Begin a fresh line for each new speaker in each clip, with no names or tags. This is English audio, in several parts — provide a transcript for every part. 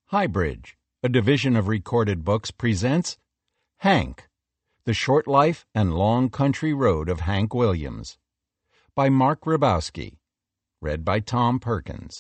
Highbridge, a division of Recorded Books, presents Hank, The Short Life and Long Country Road of Hank Williams, by Mark Grabowski, read by Tom Perkins.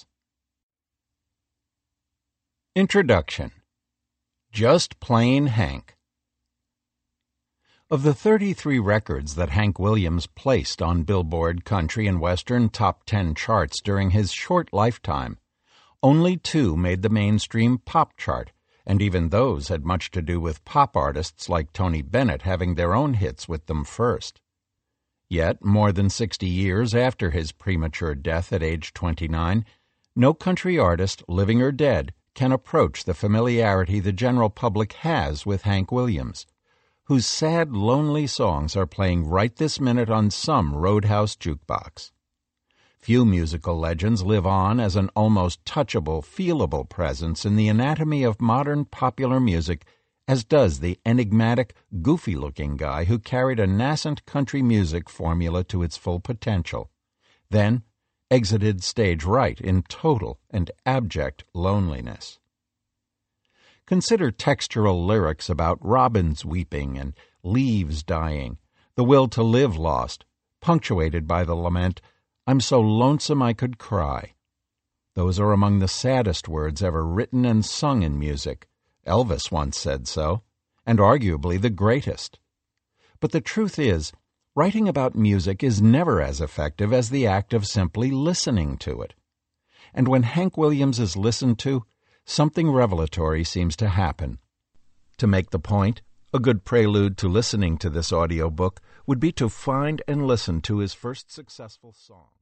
Introduction. Just Plain Hank. Of the 33 records that Hank Williams placed on Billboard Country and Western Top 10 charts during his short lifetime, only 2 made the mainstream pop chart, and even those had much to do with pop artists like Tony Bennett having their own hits with them first. Yet, more than 60 years after his premature death at age 29, no country artist, living or dead, can approach the familiarity the general public has with Hank Williams, whose sad, lonely songs are playing right this minute on some roadhouse jukebox. Few musical legends live on as an almost touchable, feelable presence in the anatomy of modern popular music as does the enigmatic, goofy-looking guy who carried a nascent country music formula to its full potential, then exited stage right in total and abject loneliness. Consider textural lyrics about robins weeping and leaves dying, the will to live lost, punctuated by the lament, "I'm so lonesome I could cry." Those are among the saddest words ever written and sung in music. Elvis once said so, and arguably the greatest. But the truth is, writing about music is never as effective as the act of simply listening to it. And when Hank Williams is listened to, something revelatory seems to happen. To make the point, a good prelude to listening to this audiobook would be to find and listen to his first successful song.